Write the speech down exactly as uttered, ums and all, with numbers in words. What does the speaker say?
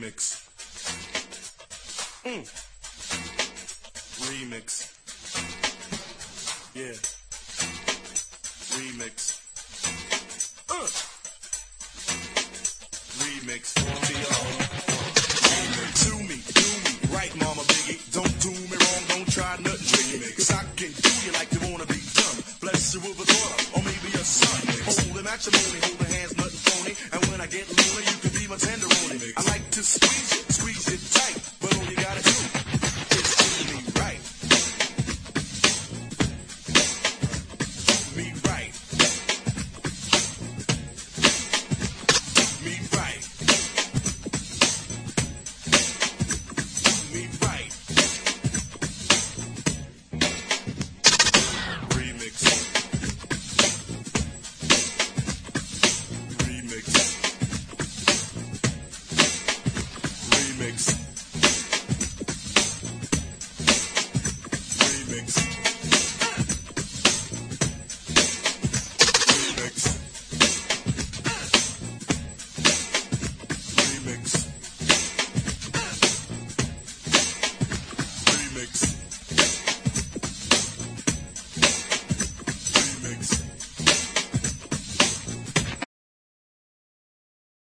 Remix. Mm. Remix. Yeah. Remix. Uh. Remix. To y'all. Remix. Do me, do me, right, Mama Biggie. Don't do me wrong, don't try nothing tricky. Cause I can do you like you wanna be done. Bless you with a daughter, or maybe a son. Holding matrimony, holding hands, nothing phony. And when I get lonely, you can be my tenderoni. I like to squeeze you.